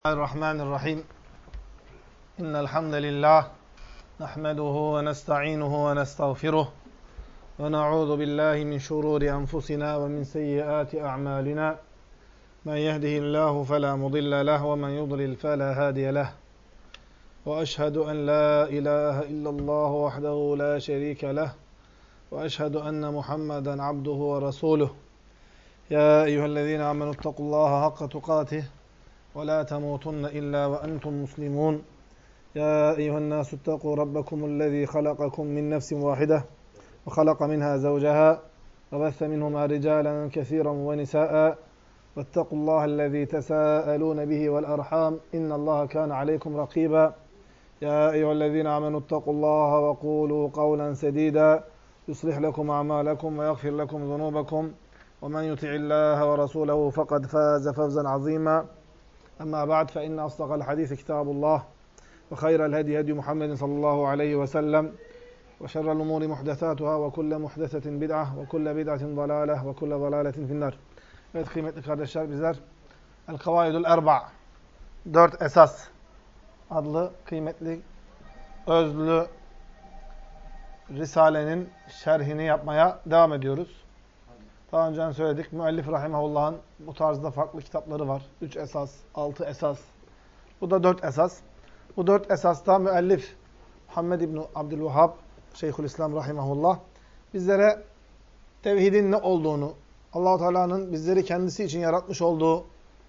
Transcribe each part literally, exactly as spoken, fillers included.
الرحمن الرحيم إن الحمد لله نحمده ونستعينه ونستغفره ونعوذ بالله من شرور أنفسنا ومن سيئات أعمالنا من يهده الله فلا مضل له ومن يضلل فلا هادي له وأشهد أن لا إله إلا الله وحده لا شريك له وأشهد أن محمدا عبده ورسوله يا أيها الذين آمنوا اتقوا الله حق تقاته ولا تموتن إلا وأنتم مسلمون يا أيها الناس اتقوا ربكم الذي خلقكم من نفس واحدة وخلق منها زوجها وبث منهما رجالا كثيرا ونساء واتقوا الله الذي تساءلون به والأرحام إن الله كان عليكم رقيبا يا أيها الذين آمنوا اتقوا الله وقولوا قولا سديدا يصلح لكم أعمالكم ويغفر لكم ذنوبكم ومن يطع الله ورسوله فقد فاز فوزا عظيما أما بعد فإن أصدق الحديث كتاب الله وخير الهدي هدي محمد صلى الله عليه وسلم وشر الأمور محدثاتها وكل محدثة بدعة وكل بدعة ضلالة وكل ضلالة في النار. Evet kıymetli kardeşler, bizler El-Kavaidul Erba' Dört Esas adlı kıymetli özlü Risale'nin şerhini yapmaya devam ediyoruz. Daha önce söyledik. Müellif rahimahullah'ın bu tarzda farklı kitapları var. Üç esas, altı esas. Bu da dört esas. Bu dört esasta müellif Muhammed İbni Abdülvehhab, Şeyhülislam rahimahullah, bizlere tevhidin ne olduğunu, Allah-u Teala'nın bizleri kendisi için yaratmış olduğu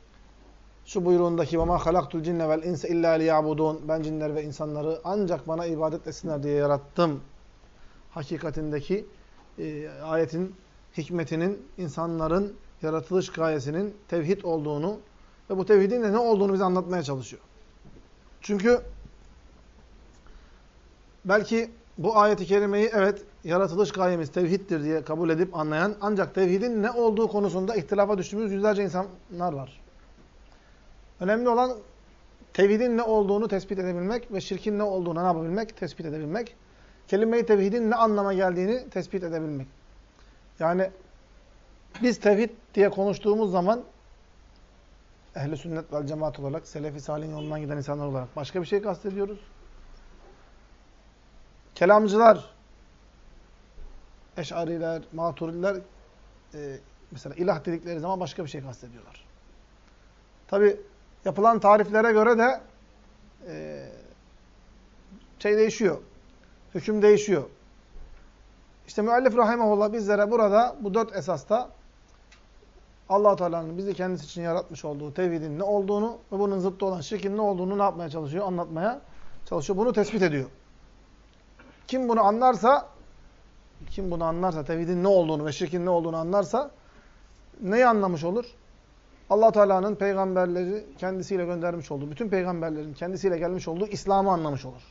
şu buyruğundaki وَمَا خَلَقْتُ الْجِنَّ وَالْاِنْسَ اِلَّا لِيَعْبُدُونَ Ben cinler ve insanları ancak bana ibadet etsinler diye yarattım. Hakikatindeki e, ayetin hikmetinin, insanların yaratılış gayesinin tevhid olduğunu ve bu tevhidin de ne olduğunu bize anlatmaya çalışıyor. Çünkü belki bu ayeti kerimeyi evet yaratılış gayemiz tevhiddir diye kabul edip anlayan, ancak tevhidin ne olduğu konusunda ihtilafa düştüğümüz yüzlerce insanlar var. Önemli olan tevhidin ne olduğunu tespit edebilmek ve şirkin ne olduğunu ne yapabilmek? Tespit edebilmek. Kelime-i tevhidin ne anlama geldiğini tespit edebilmek. Yani biz tevhid diye konuştuğumuz zaman ehl-i sünnet vel cemaat olarak, selef-i salih'in yolundan giden insanlar olarak başka bir şey kastediyoruz. Kelamcılar, eş'ariler, maturidiler e, mesela ilah dedikleri zaman başka bir şey kastediyorlar. Tabi yapılan tariflere göre de e, şey değişiyor, hüküm değişiyor. İşte müellif rahimahullah bizlere burada bu dört esasta Allah-u Teala'nın bizi kendisi için yaratmış olduğu tevhidin ne olduğunu ve bunun zıttı olan şirkin ne olduğunu ne yapmaya çalışıyor? Anlatmaya çalışıyor. Bunu tespit ediyor. Kim bunu anlarsa, kim bunu anlarsa, tevhidin ne olduğunu ve şirkin ne olduğunu anlarsa neyi anlamış olur? Allah-u Teala'nın peygamberleri kendisiyle göndermiş olduğu, bütün peygamberlerin kendisiyle gelmiş olduğu İslam'ı anlamış olur.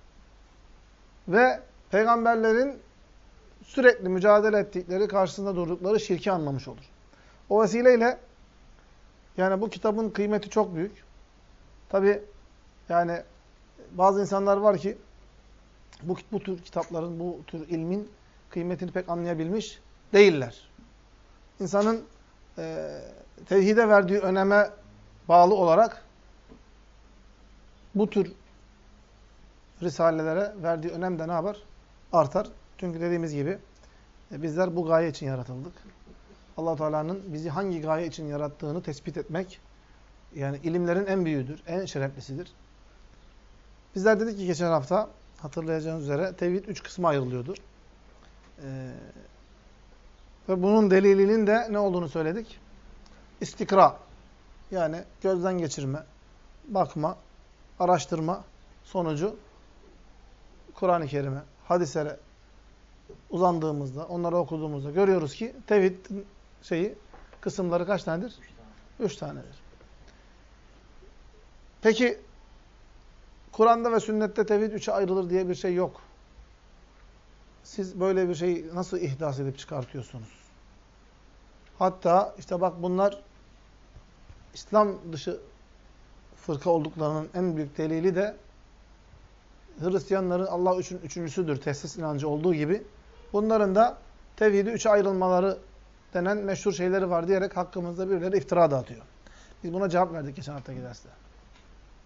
Ve peygamberlerin sürekli mücadele ettikleri, karşısında durdukları şirki anlamış olur. O vesileyle yani bu kitabın kıymeti çok büyük. Tabi yani bazı insanlar var ki bu, bu tür kitapların, bu tür ilmin kıymetini pek anlayabilmiş değiller. İnsanın e, tevhide verdiği öneme bağlı olarak bu tür risalelere verdiği önem de ne yapar? Artar. Çünkü dediğimiz gibi e, bizler bu gaye için yaratıldık. Allah-u Teala'nın bizi hangi gaye için yarattığını tespit etmek, yani ilimlerin en büyüğüdür, en şereflisidir. Bizler dedik ki geçen hafta, hatırlayacağınız üzere, tevhid üç kısma ayrılıyordu. Ee, ve bunun delilinin de ne olduğunu söyledik? İstikra, yani gözden geçirme, bakma, araştırma sonucu Kur'an-ı Kerim'e, hadislere uzandığımızda, onları okuduğumuzda görüyoruz ki tevhidin şeyi, kısımları kaç tanedir? Üç tanedir. Peki Kur'an'da ve sünnette tevhid üçe ayrılır diye bir şey yok. Siz böyle bir şey nasıl ihdas edip çıkartıyorsunuz? Hatta işte bak bunlar İslam dışı fırka olduklarının en büyük delili de Hristiyanların Allah üçün üçüncüsüdür, teslis inancı olduğu gibi bunların da tevhidi üçe ayrılmaları denen meşhur şeyleri var diyerek hakkımızda birileri iftira dağıtıyor. Biz buna cevap verdik geçen haftaki derste.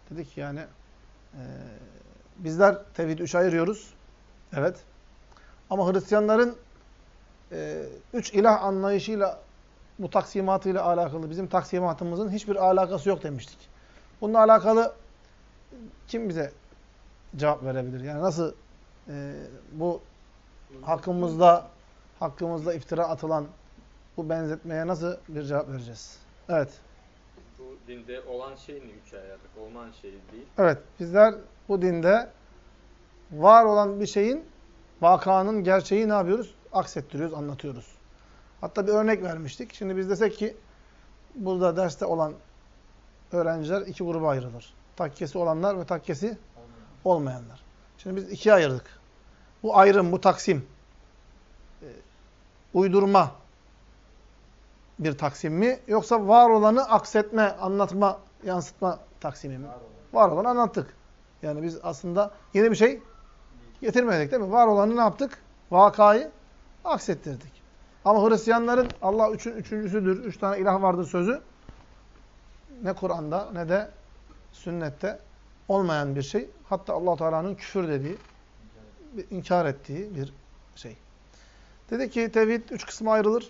Dedik ki yani e, bizler tevhid üç ayırıyoruz. Evet. Ama Hristiyanların e, üç ilah anlayışıyla, bu taksimatıyla alakalı bizim taksimatımızın hiçbir alakası yok demiştik. Bununla alakalı kim bize cevap verebilir? Yani nasıl e, bu hakkımızda hakkımızda iftira atılan bu benzetmeye nasıl bir cevap vereceğiz? Evet. Bu dinde olan şey ne üç ayarlık? Olmayan şey değil. Evet. Bizler bu dinde var olan bir şeyin, vakanın gerçeği ne yapıyoruz? Aksettiriyoruz, anlatıyoruz. Hatta bir örnek vermiştik. Şimdi biz desek ki burada derste olan öğrenciler iki gruba ayrılır. Takkesi olanlar ve takkesi olmayanlar. Şimdi biz ikiye ayırdık. Bu ayrım, bu taksim e, uydurma bir taksim mi? Yoksa var olanı aksetme, anlatma, yansıtma taksimi mi? Var olanı anlattık. Yani biz aslında yeni bir şey getirmedik değil mi? Var olanı ne yaptık? Vakayı aksettirdik. Ama Hristiyanların Allah üçün üçüncüsüdür, üç tane ilah vardır sözü ne Kur'an'da ne de sünnette olmayan bir şey. Hatta Allah Teala'nın küfür dediği, inkar ettiği bir şey. Dedi ki tevhid üç kısma ayrılır.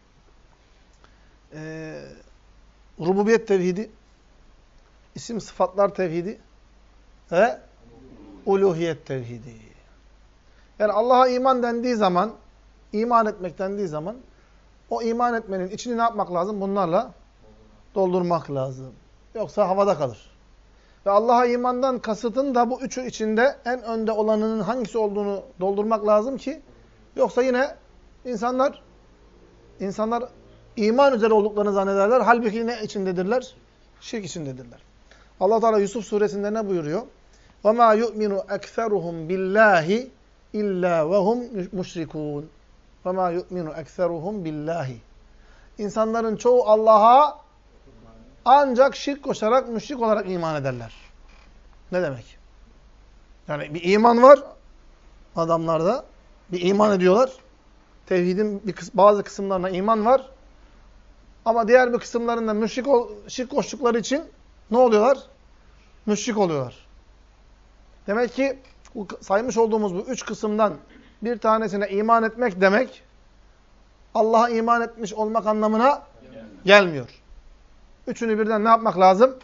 Ee, rububiyet tevhidi, isim sıfatlar tevhidi ve uluhiyet tevhidi. Yani Allah'a iman dendiği zaman, iman etmek dendiği zaman o iman etmenin içini ne yapmak lazım? Bunlarla doldurmak lazım. Yoksa havada kalır. Ve Allah'a imandan kasıtın da bu üçü içinde en önde olanının hangisi olduğunu doldurmak lazım ki yoksa yine insanlar insanlar iman üzere olduklarını zannederler. Halbuki ne içindedirler? Şirk içindedirler. Allah Teala Yusuf suresinde ne buyuruyor? وَمَا يُؤْمِنُ أَكْثَرُهُمْ بِاللّٰهِ اِلَّا وَهُمْ مُشْرِكُونَ وَمَا يُؤْمِنُ أَكْثَرُهُمْ بِاللّٰهِ İnsanların çoğu Allah'a ancak şirk koşarak, müşrik olarak iman ederler. Ne demek? Yani bir iman var adamlarda. Bir iman ediyorlar. Tevhidin bir kıs bazı kısımlarına iman var. Ama diğer bir kısımlarında müşrik ol şirk koştukları için ne oluyorlar? Müşrik oluyorlar. Demek ki bu saymış olduğumuz bu üç kısımdan bir tanesine iman etmek demek Allah'a iman etmiş olmak anlamına gelmiyor. Üçünü birden ne yapmak lazım?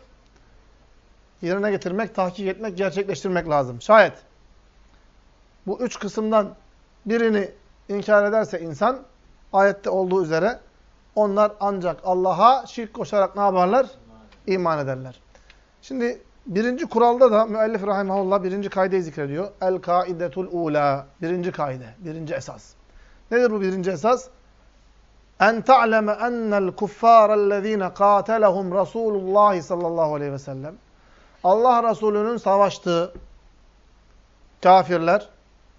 Yerine getirmek, tahkik etmek, gerçekleştirmek lazım. Şayet bu üç kısımdan birini inkar ederse insan, ayette olduğu üzere onlar ancak Allah'a şirk koşarak ne yaparlar? İman ederler. Şimdi birinci kuralda da müellif rahimahullah birinci kaideyi zikrediyor. El-kaidetul ula. Birinci kaide, birinci esas. Nedir bu birinci esas? En ta'leme ennel kuffârellezîne kâtelehum Rasûlullâhi sallallahu aleyhi ve sellem. Allah Resulü'nün savaştığı kafirler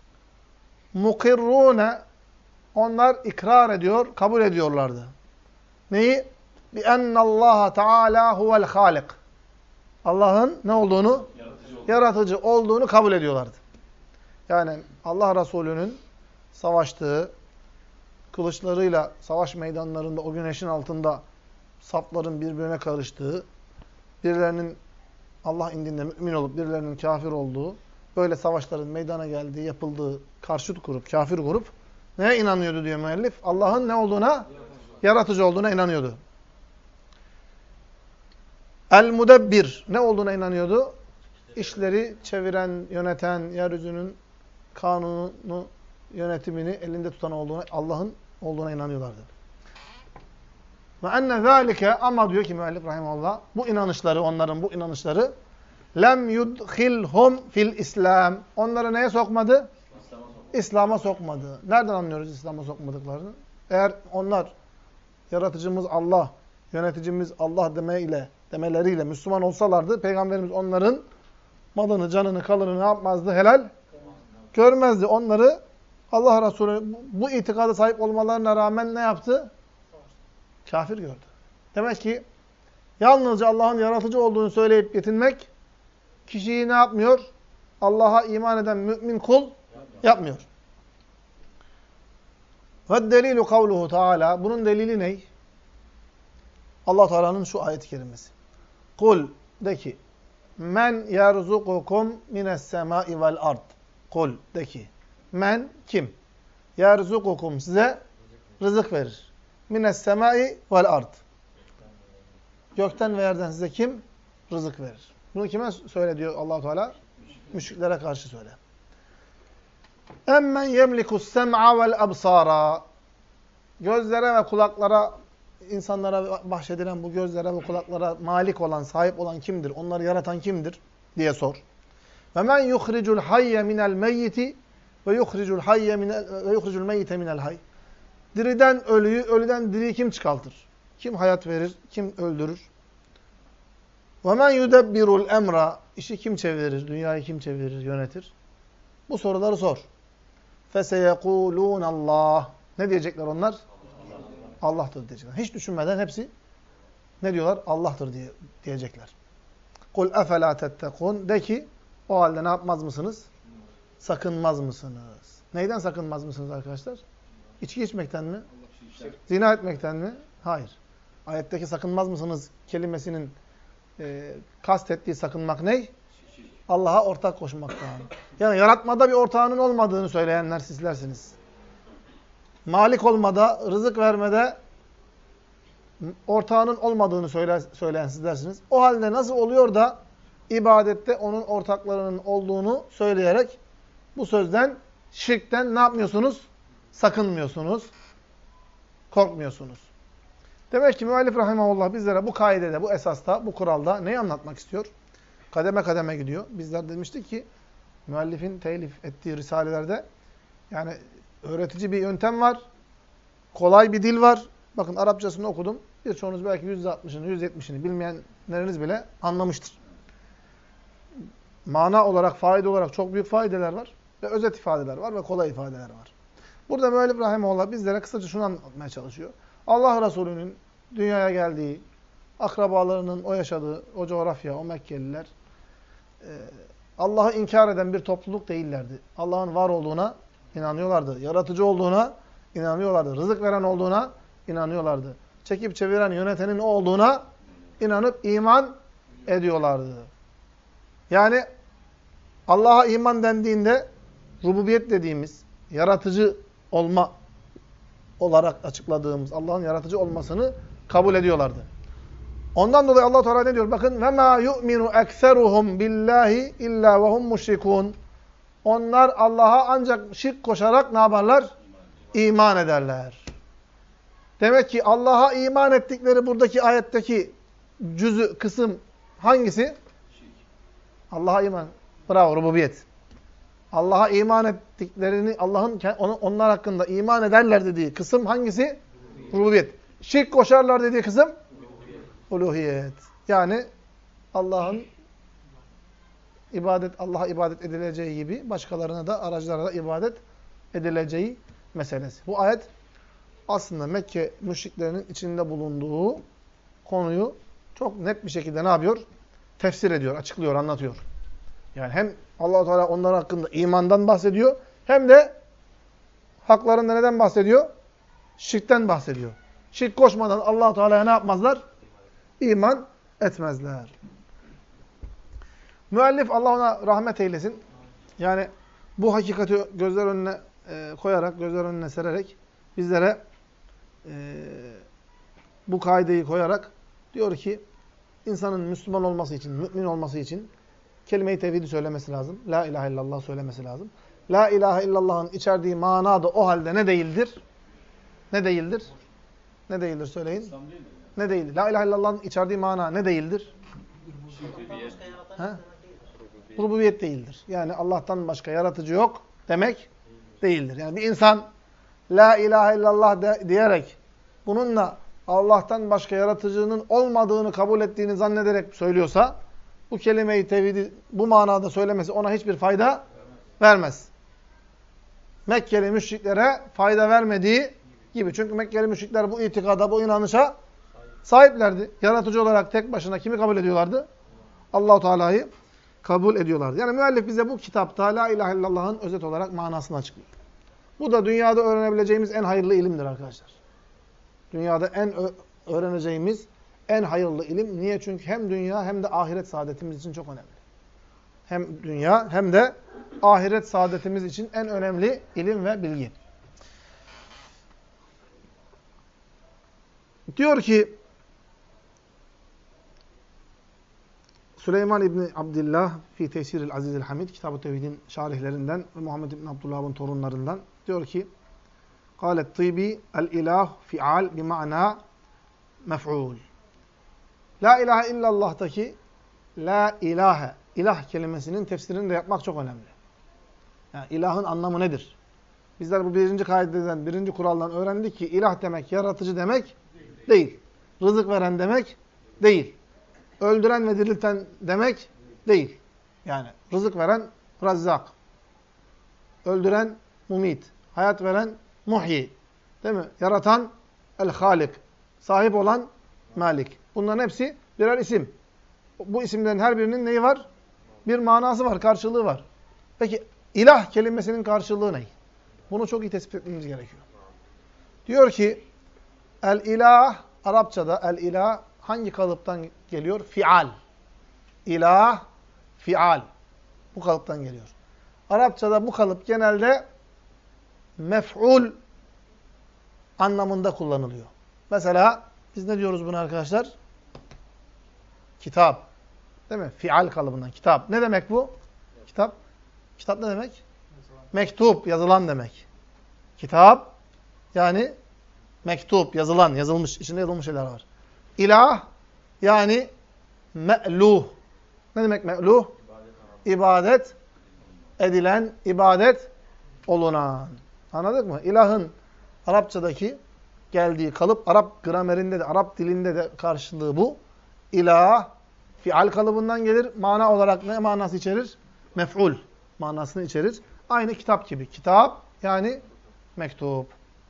mukirrûne, onlar ikrar ediyor, kabul ediyorlardı. Neyi? Bi ennallâhe teâlâ huvel hâlik. Allah'ın ne olduğunu? Yaratıcı, yaratıcı olduğunu kabul ediyorlardı. Yani Allah Resulü'nün savaştığı, kılıçlarıyla savaş meydanlarında o güneşin altında safların birbirine karıştığı, birilerinin Allah indinde mümin olup birilerinin kafir olduğu, böyle savaşların meydana geldiği, yapıldığı karşıt grup, kafir grup neye inanıyordu diyor müellif? Allah'ın ne olduğuna? Yaratıcı olduğuna inanıyordu. El-Mudebbir ne olduğuna inanıyordu? İşleri çeviren, yöneten, yeryüzünün kanunu, yönetimini elinde tutan olduğuna, Allah'ın olduğuna inanıyorlardı. Ve enne zâlike, ama diyor ki müellif rahimahullah, bu inanışları, onların bu inanışları lem yudkhilhum fil İslam. Onları neye sokmadı? İslam'a sokmadı. Nereden anlıyoruz İslam'a sokmadıklarını? Eğer onlar yaratıcımız Allah, yöneticimiz Allah demeyle, demeleriyle Müslüman olsalardı, Peygamberimiz onların malını, canını, kalını ne yapmazdı? Helal görmezdi. Onları Allah Resulü bu itikada sahip olmalarına rağmen ne yaptı? Kafir gördü. Demek ki yalnızca Allah'ın yaratıcı olduğunu söyleyip yetinmek kişiyi ne yapmıyor? Allah'a iman eden mümin kul yapmıyor. Ve delilu kavluhu Teala. Bunun delili ne? Allah Teala'nın şu ayet-i kerimesi. Kul, de ki, Men yerzukukum mines semai vel ard. Kul de ki. Men kim? Yerzukukum size rızık verir. Mines semai vel ard. Gökten ve yerden size kim? Rızık verir. Bunu kime söyle diyor Allah-u Teala? Müşriklere karşı söyle. Emmen yemlikus sem'a vel absara. Gözlere ve kulaklara, insanlara bahşedilen bu gözlere ve kulaklara malik olan, sahip olan kimdir? Onları yaratan kimdir? Diye sor. Ve men yuhricul hayye minel meyyiti ve yuhricul hayye minel ve yuhricul meyyite minel hayy. Diriden ölüyü, ölüden diriyi kim çıkartır? Kim hayat verir? Kim öldürür? Ve men yudebbirul emra. İşi kim çevirir? Dünyayı kim çevirir, yönetir? Bu soruları sor. Feseyekulûn Allah. Ne diyecekler onlar? Allah'tır diyecekler. Hiç düşünmeden hepsi ne diyorlar? Allah'tır diye diyecekler. Kul efelâ tettekûn. De ki o halde ne yapmaz mısınız? Sakınmaz mısınız? Neyden sakınmaz mısınız arkadaşlar? İçki içmekten mi? Zina etmekten mi? Hayır. Ayetteki sakınmaz mısınız kelimesinin e, kastettiği sakınmak ne? Allah'a ortak koşmaktan. Yani yaratmada bir ortağının olmadığını söyleyenler sizlersiniz. Malik olmada, rızık vermede ortağının olmadığını söyle, söyleyen sizlersiniz. O halde nasıl oluyor da ibadette onun ortaklarının olduğunu söyleyerek bu sözden, şirkten ne yapmıyorsunuz? Sakınmıyorsunuz. Korkmuyorsunuz. Demek ki müellif rahimahullah bizlere bu kaidede, bu esasta, bu kuralda neyi anlatmak istiyor? Kademe kademe gidiyor. Bizler demiştik ki müellifin telif ettiği risalelerde yani öğretici bir yöntem var. Kolay bir dil var. Bakın Arapçasını okudum. Birçoğunuz belki yüzde altmışını, yüzde yetmişini bilmeyenleriniz bile anlamıştır. Mana olarak, faide olarak çok büyük faydeler var. Ve özet ifadeler var ve kolay ifadeler var. Burada müellif rahimehullah bizlere kısaca şunu anlatmaya çalışıyor. Allah Resulü'nün dünyaya geldiği, akrabalarının o yaşadığı, o coğrafya, o Mekkeliler Allah'ı inkar eden bir topluluk değillerdi. Allah'ın var olduğuna inanıyorlardı. Yaratıcı olduğuna inanıyorlardı. Rızık veren olduğuna inanıyorlardı. Çekip çeviren, yönetenin o olduğuna inanıp iman ediyorlardı. Yani Allah'a iman dendiğinde rububiyet dediğimiz, yaratıcı olma olarak açıkladığımız Allah'ın yaratıcı olmasını kabul ediyorlardı. Ondan dolayı Allah Teala ne diyor? Bakın ve ma yu'minu ekseruhum billahi illa ve hum müşrikun. Onlar Allah'a ancak şirk koşarak ne yaparlar? İman ederler. Demek ki Allah'a iman ettikleri buradaki ayetteki cüzü, kısım hangisi? Allah'a iman. Bravo, rububiyet. Allah'a iman ettiklerini, Allah'ın onlar hakkında iman ederler dediği kısım hangisi? Rububiyet. Şirk koşarlar dediği kısım? Uluhiyet. Yani Allah'ın ibadet, Allah'a ibadet edileceği gibi başkalarına da, aracılara da ibadet edileceği meselesi. Bu ayet aslında Mekke müşriklerinin içinde bulunduğu konuyu çok net bir şekilde ne yapıyor? Tefsir ediyor, açıklıyor, anlatıyor. Yani hem Allah-u Teala onlar hakkında imandan bahsediyor, hem de haklarında neden bahsediyor? Şirkten bahsediyor. Şirk koşmadan Allah-u Teala'ya ne yapmazlar? İman etmezler. Müellif Allah ona rahmet eylesin. Yani bu hakikati gözler önüne e, koyarak, gözler önüne sererek bizlere e, bu kaideyi koyarak diyor ki insanın Müslüman olması için, mümin olması için kelime-i tevhidi söylemesi lazım. La ilahe illallah söylemesi lazım. La ilahe illallah'ın içerdiği mana da o halde ne değildir? Ne değildir? Ne değildir söyleyin. Ne değildir? La ilahe illallah'ın içerdiği mana ne değildir? Rububiyet. Ha? Rububiyet değildir. Yani Allah'tan başka yaratıcı yok demek değildir. Yani bir insan La ilahe illallah de, diyerek bununla Allah'tan başka yaratıcının olmadığını kabul ettiğini zannederek söylüyorsa bu kelime-i tevhidi bu manada söylemesi ona hiçbir fayda vermez. Mekkeli müşriklere fayda vermediği gibi. Çünkü Mekkeli müşrikler bu itikada, bu inanışa sahiplerdi. Yaratıcı olarak tek başına kimi kabul ediyorlardı? Allah-u Teala'yı kabul ediyorlardı. Yani müellif bize bu kitapta La ilahe illallah'ın özet olarak manasını açıklıyor. Bu da dünyada öğrenebileceğimiz en hayırlı ilimdir arkadaşlar. Dünyada en öğreneceğimiz, En hayırlı ilim. Niye? Çünkü hem dünya hem de ahiret saadetimiz için çok önemli. Hem dünya hem de ahiret saadetimiz için en önemli ilim ve bilgi. Diyor ki Süleyman İbni Abdillah fi Tesiril Azizil Hamid Kitab-ı Tevhid'in şarihlerinden ve Muhammed İbni Abdullah'ın torunlarından diyor ki Kâlet Tibi el-ilah fi'al bima'na mef'ul. La ilahe illallah'taki la ilahe, ilah kelimesinin tefsirini de yapmak çok önemli. Yani ilahın anlamı nedir? Bizler bu birinci kaideden, birinci kuraldan öğrendik ki ilah demek yaratıcı demek değil. Rızık veren demek değil. Öldüren ve dirilten demek değil. Yani rızık veren Razzak. Öldüren Mumit. Hayat veren Muhyi. Değil mi? Yaratan El-Halik. Sahip olan Malik. Bunların hepsi birer isim. Bu isimlerin her birinin neyi var? Bir manası var, karşılığı var. Peki ilah kelimesinin karşılığı ne? Bunu çok iyi tespit etmemiz gerekiyor. Diyor ki el-ilah, Arapçada el-ilah hangi kalıptan geliyor? Fial. İlah, fial. Bu kalıptan geliyor. Arapçada bu kalıp genelde mef'ul anlamında kullanılıyor. Mesela biz ne diyoruz buna arkadaşlar? Kitap. Değil mi? Fial kalıbından. Kitap. Ne demek bu? Kitap. Kitap ne demek? Mektup, yazılan demek. Kitap, yani mektup, yazılan, yazılmış. İçinde yazılmış şeyler var. İlah, yani me'luh. Ne demek me'luh? İbadet edilen, ibadet olunan. Anladık mı? İlahın Arapçadaki geldiği kalıp, Arap gramerinde de, Arap dilinde de karşılığı bu. İlah, fial kalıbından gelir. Mana olarak ne manası içerir? Mef'ul manasını içerir. Aynı kitap gibi. Kitap, yani mektup.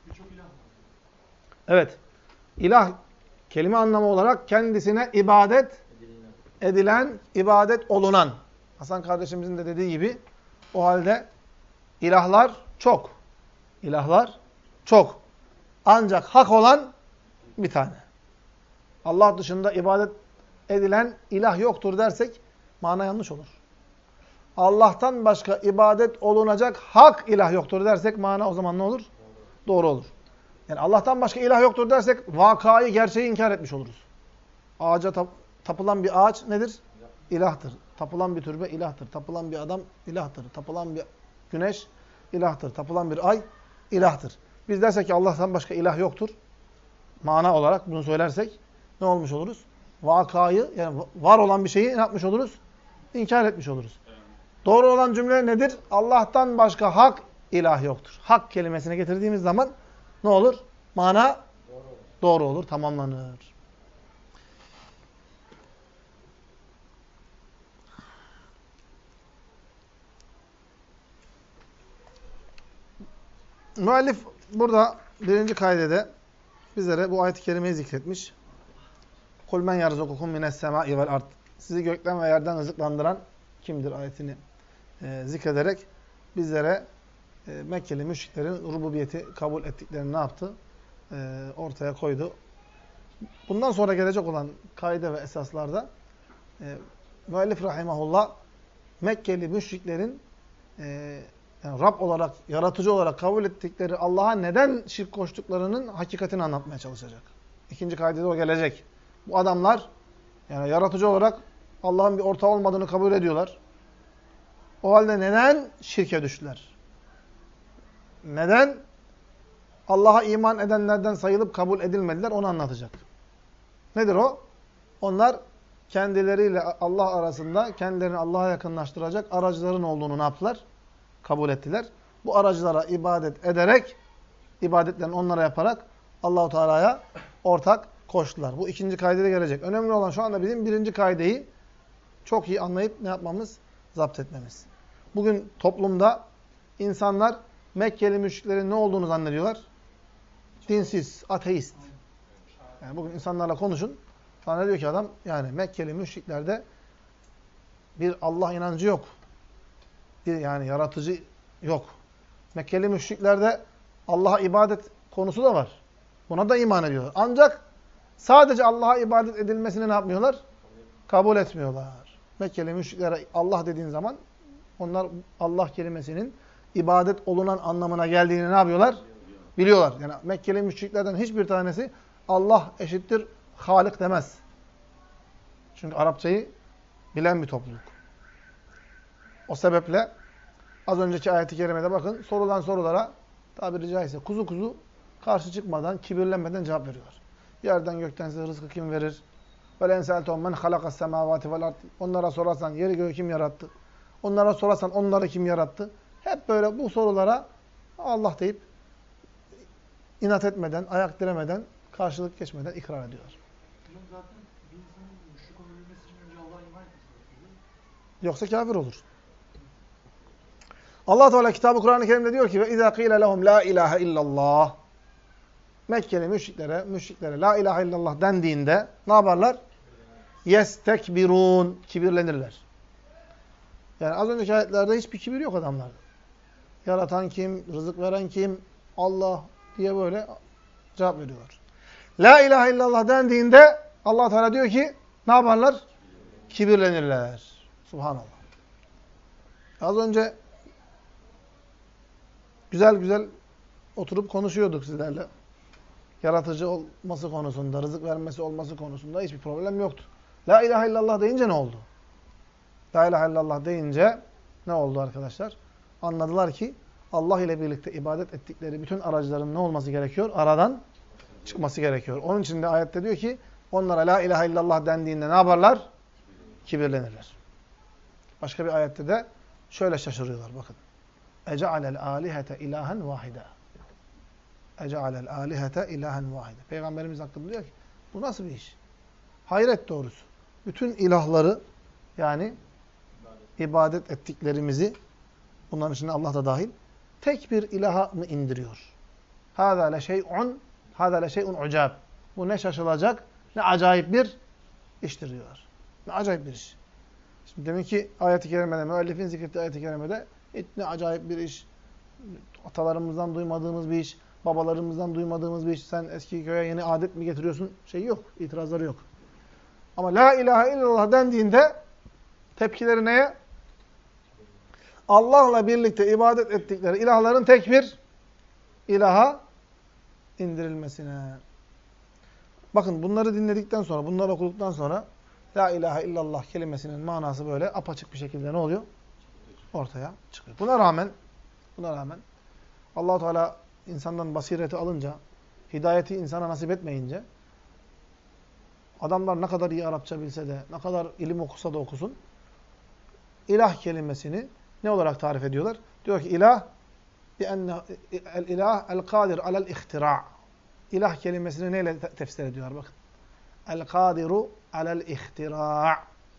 Evet. İlah kelime anlamı olarak kendisine ibadet edilen, ibadet olunan. Hasan kardeşimizin de dediği gibi o halde ilahlar çok. İlahlar çok. Ancak hak olan bir tane. Allah dışında ibadet edilen ilah yoktur dersek mana yanlış olur. Allah'tan başka ibadet olunacak hak ilah yoktur dersek mana o zaman ne olur? Doğru olur. Yani Allah'tan başka ilah yoktur dersek vakayı, gerçeği inkar etmiş oluruz. Ağaca tap tapılan bir ağaç nedir? İlahtır. Tapılan bir türbe ilahtır. Tapılan bir adam ilahtır. Tapılan bir güneş ilahtır. Tapılan bir ay ilahtır. Biz dersek ki Allah'tan başka ilah yoktur. Mana olarak bunu söylersek ne olmuş oluruz? Vakayı, yani var olan bir şeyi ne yapmış oluruz? İnkar etmiş oluruz. Doğru olan cümle nedir? Allah'tan başka hak ilah yoktur. Hak kelimesini getirdiğimiz zaman ne olur? Mana doğru olur, doğru olur, tamamlanır. Müellif burada birinci kaidede bizlere bu ayet-i kerimeyi zikretmiş. Kul men yerzukukum mines semai vel ard. Sizi gökten ve yerden rızıklandıran kimdir ayetini e, zikrederek bizlere e, Mekkeli müşriklerin rububiyeti kabul ettiklerini ne yaptı? E, ortaya koydu. Bundan sonra gelecek olan kaide ve esaslarda e, müellif rahimahullah Mekkeli müşriklerin e, yani Rab olarak, yaratıcı olarak kabul ettikleri Allah'a neden şirk koştuklarının hakikatini anlatmaya çalışacak. İkinci kaidede o gelecek. Bu adamlar yani yaratıcı olarak Allah'ın bir ortağı olmadığını kabul ediyorlar. O halde neden şirke düştüler? Neden Allah'a iman edenlerden sayılıp kabul edilmediler? Onu anlatacak. Nedir o? Onlar kendileriyle Allah arasında kendilerini Allah'a yakınlaştıracak aracıların olduğunu ne yaptılar? Kabul ettiler. Bu aracılara ibadet ederek, ibadetlerini onlara yaparak Allah-u Teala'ya ortak koştular. Bu ikinci kaidede gelecek. Önemli olan şu anda bizim birinci kaideyi çok iyi anlayıp ne yapmamız? Zapt etmemiz. Bugün toplumda insanlar Mekkeli müşriklerin ne olduğunu zannediyorlar? Dinsiz, ateist. Yani bugün insanlarla konuşun. Zannediyor ki adam yani Mekkeli müşriklerde bir Allah inancı yok. Bir yani yaratıcı yok. Mekkeli müşriklerde Allah'a ibadet konusu da var. Buna da iman ediyorlar. Ancak sadece Allah'a ibadet edilmesini ne yapmıyorlar? Kabul etmiyorlar. Mekkeli müşriklere Allah dediğin zaman onlar Allah kelimesinin ibadet olunan anlamına geldiğini ne yapıyorlar? Biliyorlar. Yani Mekkeli müşriklerden hiçbir tanesi Allah eşittir Halik demez. Çünkü Arapçayı bilen bir topluluk. O sebeple az önceki ayet-i kerimede bakın sorulan sorulara tabiri caizse kuzu kuzu karşı çıkmadan, kibirlenmeden cevap veriyorlar. Yerden gökten size rızkı kim verir? وَلَنْ سَأَلْتُمْ مَنْ خَلَقَ السَّمَاوَاتِ وَالْاَرْضِ Onlara sorarsan yeri göğü kim yarattı? Onlara sorarsan onları kim yarattı? Hep böyle bu sorulara Allah deyip inat etmeden, ayak diremeden, karşılık geçmeden ikrar ediyorlar. Zaten bir insanın müşrik olabilmesi için önce Allah'a iman etmesi gerekiyor. Yoksa kafir olur. Allah Teala kitabı Kur'an-ı Kerim'de diyor ki ve izâ qîle lehum lâ ilâhe illallah. Mekkeli müşriklere, müşriklere la ilahe illallah dendiğinde ne yaparlar? Yestekbirun, kibirlenirler. Yani az önceki ayetlerde hiçbir kibir yok adamlarda. Yaratan kim, rızık veren kim, Allah diye böyle cevap veriyorlar. La ilahe illallah dendiğinde Allah Teala diyor ki ne yaparlar? Kibirlenirler. Subhanallah. Az önce güzel güzel oturup konuşuyorduk sizlerle. Yaratıcı olması konusunda, rızık vermesi olması konusunda hiçbir problem yoktu. La ilahe illallah deyince ne oldu? La ilahe illallah deyince ne oldu arkadaşlar? Anladılar ki Allah ile birlikte ibadet ettikleri bütün aracıların ne olması gerekiyor? Aradan çıkması gerekiyor. Onun için de ayette diyor ki onlara la ilahe illallah dendiğinde ne yaparlar? Kibirlenirler. Başka bir ayette de şöyle şaşırıyorlar bakın. Ece'alel alihete ilahen vahida. Ece'alel alihete ilahen vahida. Peygamberimiz hakkında diyor ki bu nasıl bir iş? Hayret doğrusu. Bütün ilahları yani ibadet ettiklerimizi bunların içinde Allah da dahil tek bir ilaha mı indiriyor? Hâzâ le şey'un hâzâ le şey'un ucâb. Bu ne şaşılacak ne acayip bir iştir diyorlar. Ne acayip bir iş. Şimdi demin ki ayet-i kerimede, müellifin zikrettiği ayet-i kerimede ne acayip bir iş. Atalarımızdan duymadığımız bir iş, babalarımızdan duymadığımız bir iş. Sen eski köye yeni adet mi getiriyorsun? Şey yok, itirazları yok. Ama la ilahe illallah dendiğinde tepkileri neye? Allah'la birlikte ibadet ettikleri ilahların tek bir ilaha indirilmesine. Bakın bunları dinledikten sonra, bunları okuduktan sonra la ilahe illallah kelimesinin manası böyle apaçık bir şekilde ne oluyor? Ortaya çıkıyor. Buna rağmen buna rağmen Allah-u Teala insandan basireti alınca, hidayeti insana nasip etmeyince adamlar ne kadar iyi Arapça bilse de, ne kadar ilim okusa da okusun, ilah kelimesini ne olarak tarif ediyorlar? Diyor ki ilah el ilah el kadir alel ihtira. İlah kelimesini neyle tefsir ediyorlar bakın. El kadiru alel ihtira.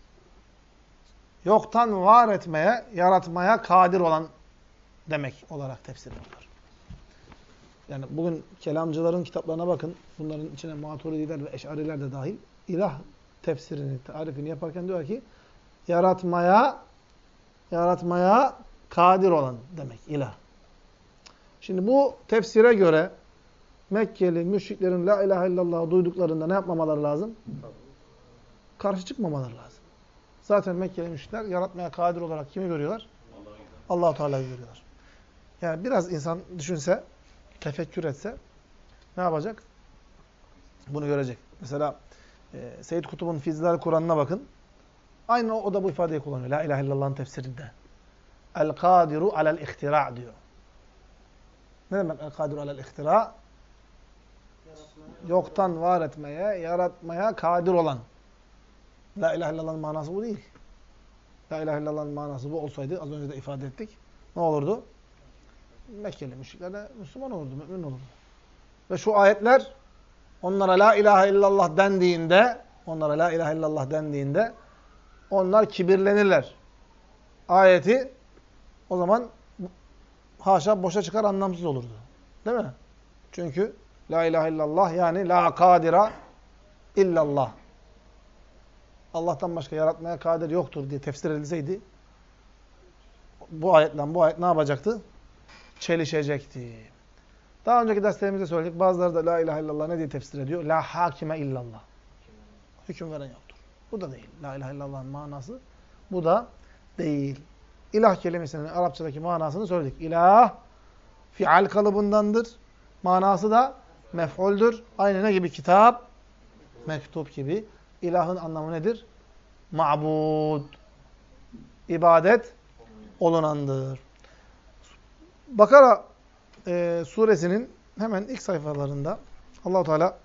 Yoktan var etmeye, yaratmaya kadir olan demek olarak tefsir ediyorlar. Yani bugün kelamcıların kitaplarına bakın. Bunların içine Maturidiler ve Eş'ariler de dahil. İlah tefsirini, tarifini yaparken diyor ki yaratmaya yaratmaya kadir olan demek ilah. Şimdi bu tefsire göre Mekkeli müşriklerin la ilahe illallah'ı duyduklarında ne yapmamaları lazım? Karşı çıkmamaları lazım. Zaten Mekkeli müşrikler yaratmaya kadir olarak kimi görüyorlar? Allah-u Teala'yı görüyorlar. Yani biraz insan düşünse, tefekkür etse ne yapacak? Bunu görecek. Mesela e, Seyyid Kutub'un Fizlal Kur'an'ına bakın. Aynı o, o da bu ifadeyi kullanıyor. La ilahe illallah'ın tefsirinde. El-kadiru alel-ihtira diyor. Ne demek el-kadiru alel-ihtira? Yoktan var etmeye, yaratmaya kadir olan. La ilahe illallah'ın manası bu değil. La ilahe illallah'ın manası bu olsaydı, az önce de ifade ettik, ne olurdu? Mekkeli müşrikler de Müslüman olurdu, mümin olurdu. Ve şu ayetler, onlara la ilahe illallah dendiğinde, onlara la ilahe illallah dendiğinde, onlar kibirlenirler. Ayeti, o zaman haşa boşa çıkar, anlamsız olurdu. Değil mi? Çünkü la ilahe illallah yani la kadira illallah. Allah'tan başka yaratmaya kadir yoktur diye tefsir edilseydi bu ayetle bu ayet ne yapacaktı? Çelişecekti. Daha önceki derslerimizde söyledik. Bazıları da la ilahe illallah ne diye tefsir ediyor? La hakime illallah. Hüküm veren yoktur. Bu da değil. La ilahe illallah'ın manası bu da değil. İlah kelimesinin Arapçadaki manasını söyledik. İlah fial kalıbındandır. Manası da mef'uldür. Aynı ne gibi? Kitap, mektup gibi. İlahın anlamı nedir? Ma'bud. İbadet olunandır. Bakara e, suresinin hemen ilk sayfalarında Allah-u Teala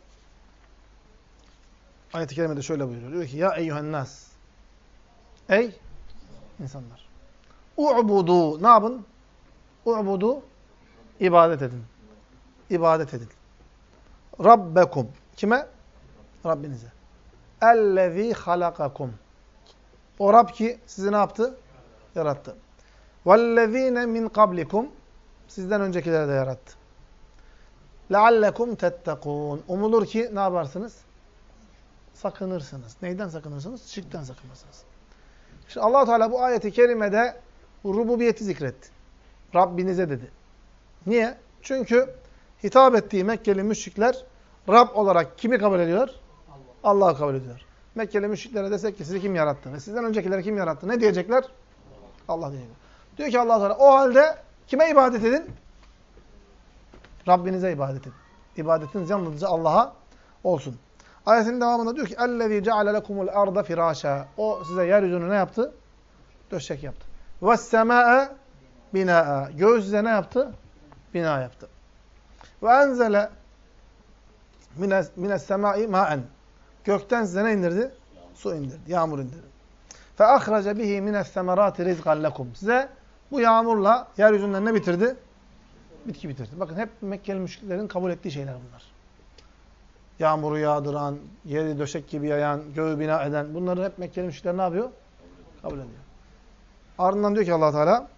ayet-i kerimede şöyle buyuruyor. Diyor ki ya eyyühennas. Ey insanlar. U'budu. Ne yapın? U'budu. İbadet edin. İbadet edin. Rabbekum. Kime? Rabbinize. Ellezî halakakum. O Rab ki sizi ne yaptı? Yarattı. Vellezîne min kablikum. Sizden öncekileri de yarattı. Leallekum tettekûn. Umulur ki ne yaparsınız? Sakınırsınız. Neyden sakınırsınız? Şirkten sakınırsınız. Şimdi Allah-u Teala bu ayeti kerimede rububiyeti zikretti. Rabbinize dedi. Niye? Çünkü hitap ettiği Mekkeli müşrikler Rab olarak kimi kabul ediyor? Allah. Allah'ı kabul ediyor. Mekkeli müşriklere desek ki sizi kim yarattı? Ve sizden öncekileri kim yarattı? Ne diyecekler? Allah diyecekler. Diyor ki Allah-u Teala o halde kime ibadet edin? Rabbinize ibadet edin. İbadetiniz yalnızca Allah'a olsun. Ayetin devamında diyor ki اَلَّذ۪ي جَعَلَ لَكُمُ الْاَرْضَ فِرَاشًا. O size yeryüzünü ne yaptı? Döşek yaptı. وَالسَّمَاءَ بِنَاءً. Göğü size ne yaptı? Bina yaptı. وَاَنْزَلَ مِنَ السَّمَاءِ مَاءً. Gökten size ne indirdi? Su indirdi. Yağmur indirdi. فَاَخْرَجَ بِهِ مِنَ الثَّمَرَاتِ رِزْقًا لَكُمْ. Size bu yağmurla yeryüzünden ne bitirdi? Bitki bitirdi. Bakın hep Mekkeli müşriklerin kabul ettiği şeyler bunlar. Yağmuru yağdıran, yeri döşek gibi yayan, göğü bina eden. Bunları hep Mekkeli müşrikler ne yapıyor? Kabul ediyor. Ardından diyor ki Allah Teala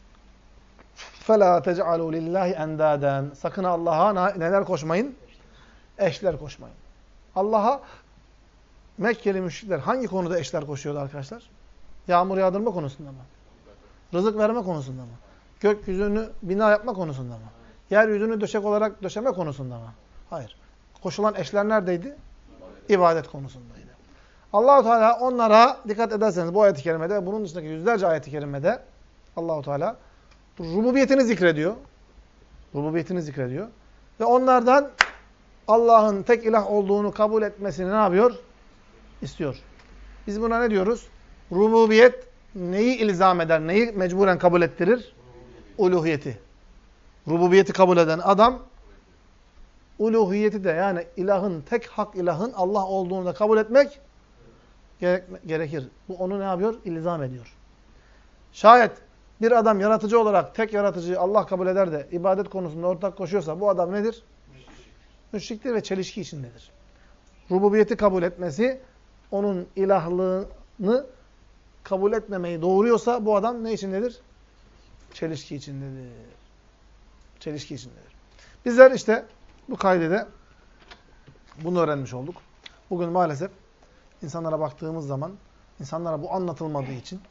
فَلَا تَجْعَلُوا لِلّٰهِ اَنْدَادًا. Sakın Allah'a neler koşmayın? Eşler koşmayın. Allah'a Mekkeli müşrikler hangi konuda eşler koşuyordu arkadaşlar? Yağmur yağdırma konusunda mı? Rızık verme konusunda mı? Gökyüzünü bina yapma konusunda mı? Yeryüzünü döşek olarak döşeme konusunda mı? Hayır. Koşulan eşler neredeydi? İbadet konusundaydı. Allah-u Teala onlara dikkat ederseniz bu ayet-i kerimede ve bunun dışındaki yüzlerce ayet-i kerimede Allah-u Teala rububiyetini zikrediyor. Rububiyetini zikrediyor. Ve onlardan Allah'ın tek ilah olduğunu kabul etmesini ne yapıyor? İstiyor. Biz buna ne diyoruz? Rububiyet neyi ilzam eder, neyi mecburen kabul ettirir? Uluhiyeti. Rububiyeti kabul eden adam, uluhiyeti de yani ilahın, tek hak ilahın Allah olduğunu da kabul etmek gerek, gerekir. Bu onu ne yapıyor? İlzam ediyor. Şayet bir adam yaratıcı olarak tek yaratıcıyı Allah kabul eder de ibadet konusunda ortak koşuyorsa bu adam nedir? Müşriktir ve çelişki içindedir. Rububiyeti kabul etmesi, onun ilahlığını kabul etmemeyi doğuruyorsa bu adam ne içindedir? Çelişki içindedir. Çelişki içindedir. Bizler işte bu kaydede bunu öğrenmiş olduk. Bugün maalesef insanlara baktığımız zaman, insanlara bu anlatılmadığı için,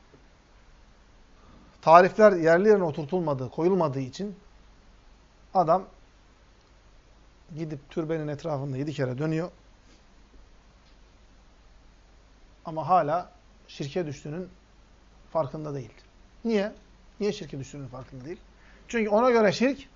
tarifler yerli yerine oturtulmadığı, koyulmadığı için adam gidip türbenin etrafında yedi kere dönüyor. Ama hala şirke düştüğünün farkında değil. Niye? Niye şirke düştüğünün farkında değil? Çünkü ona göre şirk,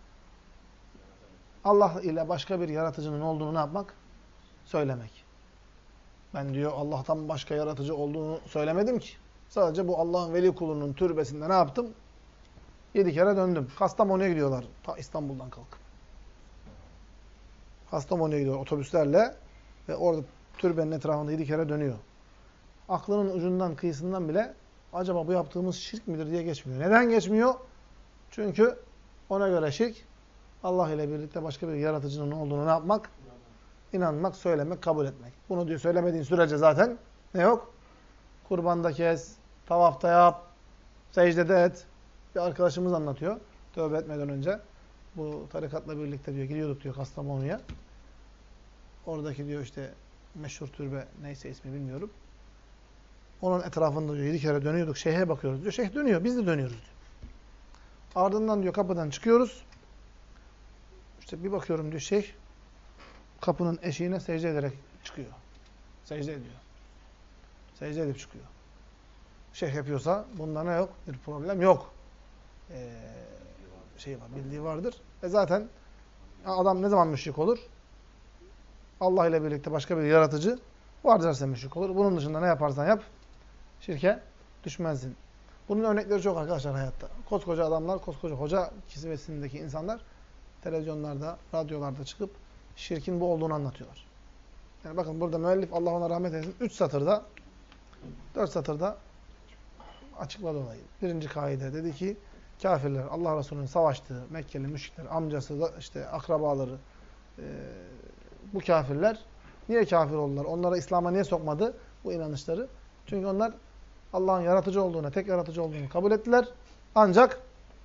Allah ile başka bir yaratıcının olduğunu ne yapmak? Söylemek. Ben diyor Allah'tan başka yaratıcı olduğunu söylemedim ki. Sadece bu Allah'ın veli kulunun türbesinde ne yaptım? Yedi kere döndüm. Kastamonu'ya gidiyorlar. Ta İstanbul'dan kalkıp. Kastamonu'ya gidiyor otobüslerle ve orada türbenin etrafında yedi kere dönüyor. Aklının ucundan, kıyısından bile acaba bu yaptığımız şirk midir diye geçmiyor. Neden geçmiyor? Çünkü ona göre şirk, Allah ile birlikte başka bir yaratıcının olduğunu ne yapmak? İnanmak, söylemek, kabul etmek. Bunu diyor söylemediğin sürece zaten ne yok? Kurbanda kes, tavafta yap, secdede et. Bir arkadaşımız anlatıyor. Tövbe etmeden önce. Bu tarikatla birlikte diyor gidiyorduk diyor Kastamonu'ya. Oradaki diyor işte meşhur türbe neyse ismi bilmiyorum. Onun etrafında diyor yedi kere dönüyorduk. Şeyhe bakıyoruz diyor. Şeyh dönüyor. Biz de dönüyoruz diyor. Ardından diyor kapıdan çıkıyoruz. İşte bir bakıyorum diyor şeyh kapının eşiğine secde ederek çıkıyor. Secde ediyor. Secde edip çıkıyor. Şeyh yapıyorsa bunda ne yok? Bir problem yok. Ee, şey var, bildiği vardır. E zaten adam ne zaman müşrik olur? Allah ile birlikte başka bir yaratıcı varsa müşrik olur. Bunun dışında ne yaparsan yap, şirke düşmezsin. Bunun örnekleri çok arkadaşlar hayatta. Koskoca adamlar, koskoca hoca kisvesindeki insanlar televizyonlarda, radyolarda çıkıp şirkin bu olduğunu anlatıyorlar. Yani bakın burada müellif Allah ona rahmet eylesin. Üç satırda, dört satırda açıkladı olayı. Birinci kaide dedi ki kafirler Allah Resulü'nün savaştığı Mekkeli müşrikler, amcası da işte akrabaları e, bu kafirler niye kafir oldular? Onlara İslam'a niye sokmadı bu inanışları? Çünkü onlar Allah'ın yaratıcı olduğuna, tek yaratıcı olduğunu kabul ettiler. Ancak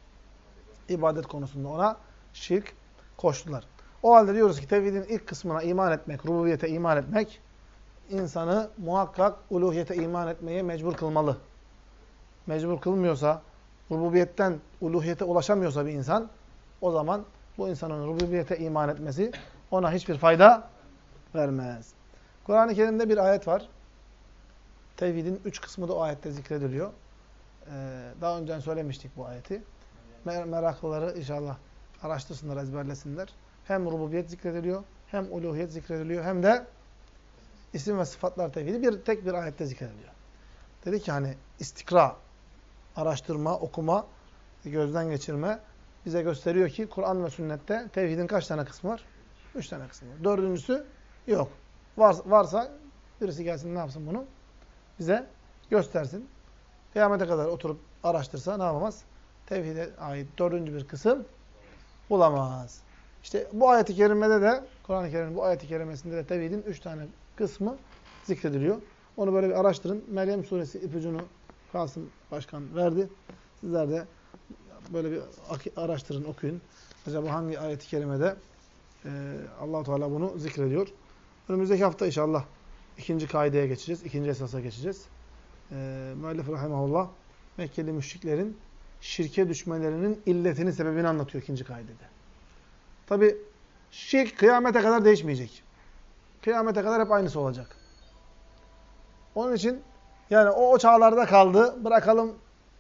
ibadet konusunda ona şirk koştular. O halde diyoruz ki tevhidin ilk kısmına iman etmek, rububiyete iman etmek insanı muhakkak uluhiyete iman etmeye mecbur kılmalı. Mecbur kılmıyorsa, rububiyetten uluhiyete ulaşamıyorsa bir insan, o zaman bu insanın rububiyete iman etmesi ona hiçbir fayda vermez. Kur'an-ı Kerim'de bir ayet var. Tevhidin üç kısmı da o ayette zikrediliyor. Ee, daha önce söylemiştik bu ayeti. Mer meraklıları inşallah araştırsınlar, ezberlesinler. Hem rububiyet zikrediliyor, hem uluhiyet zikrediliyor, hem de isim ve sıfatlar tevhidi bir tek bir ayette zikrediliyor. Dedi ki hani istikra, araştırma, okuma, gözden geçirme bize gösteriyor ki Kur'an ve sünnette tevhidin kaç tane kısmı var? Üç tane kısmı var. Dördüncüsü yok. Var, varsa birisi gelsin ne yapsın bunu? Bize göstersin. Kıyamete kadar oturup araştırsa ne yapamaz? Tevhide ait dördüncü bir kısım bulamaz. İşte bu ayet-i kerimede de, Kur'an-ı Kerim'in bu ayet-i kerimesinde de tevhidin üç tane kısmı zikrediliyor. Onu böyle bir araştırın. Meryem suresi ipucunu Kasım Başkan verdi. Sizler de böyle bir araştırın, okuyun. Acaba hangi ayet-i kerimede e, Allah-u Teala bunu zikrediyor. Önümüzdeki hafta inşallah ikinci kaideye geçeceğiz. İkinci esasa geçeceğiz. E, Müellif rahimahullah Mekkeli müşriklerin şirke düşmelerinin illetini, sebebini anlatıyor ikinci kaidede. Tabi şirk kıyamete kadar değişmeyecek. Kıyamete kadar hep aynısı olacak. Onun için yani o, o çağlarda kaldı. Bırakalım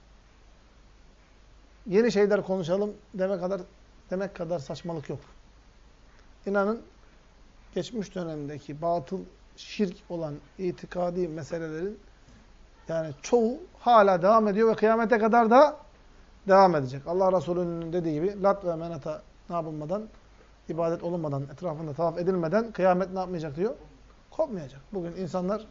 yeni şeyler konuşalım demek kadar demek kadar saçmalık yok. İnanın geçmiş dönemdeki batıl, şirk olan itikadi meselelerin yani çoğu hala devam ediyor ve kıyamete kadar da devam edecek. Allah Resulü'nün dediği gibi Lat ve Menat'a ne yapılmadan, ibadet olunmadan, etrafında tavaf edilmeden kıyamet ne yapmayacak diyor? Kopmayacak. Bugün insanlar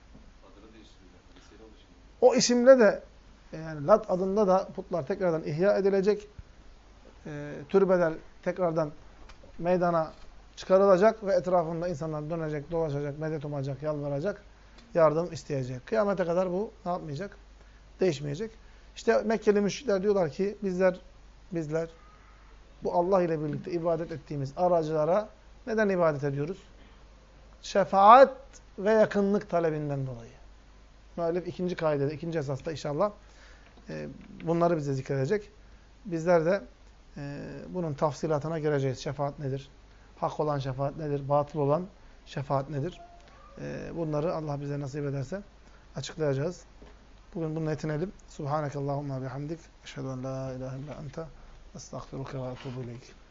o isimle de yani Lat adında da putlar tekrardan ihya edilecek. E, türbeler tekrardan meydana çıkarılacak ve etrafında insanlar dönecek, dolaşacak, medet umacak, yalvaracak, yardım isteyecek. Kıyamete kadar bu ne yapmayacak? Değişmeyecek. İşte Mekkeli müşrikler diyorlar ki bizler bizler bu Allah ile birlikte ibadet ettiğimiz aracılara neden ibadet ediyoruz? Şefaat ve yakınlık talebinden dolayı. Müellif ikinci kaidede, ikinci esasta inşallah e, bunları bize zikredecek. Bizler de e, bunun tafsilatına gireceğiz. Şefaat nedir? Hak olan şefaat nedir? Batıl olan şefaat nedir? E, bunları Allah bize nasip ederse açıklayacağız. Bugün bununla yetinelim. Subhanakallahumma bihamdik. Eşhedü en la ilahe illa ente estağfiruke ve etûbü ileyk.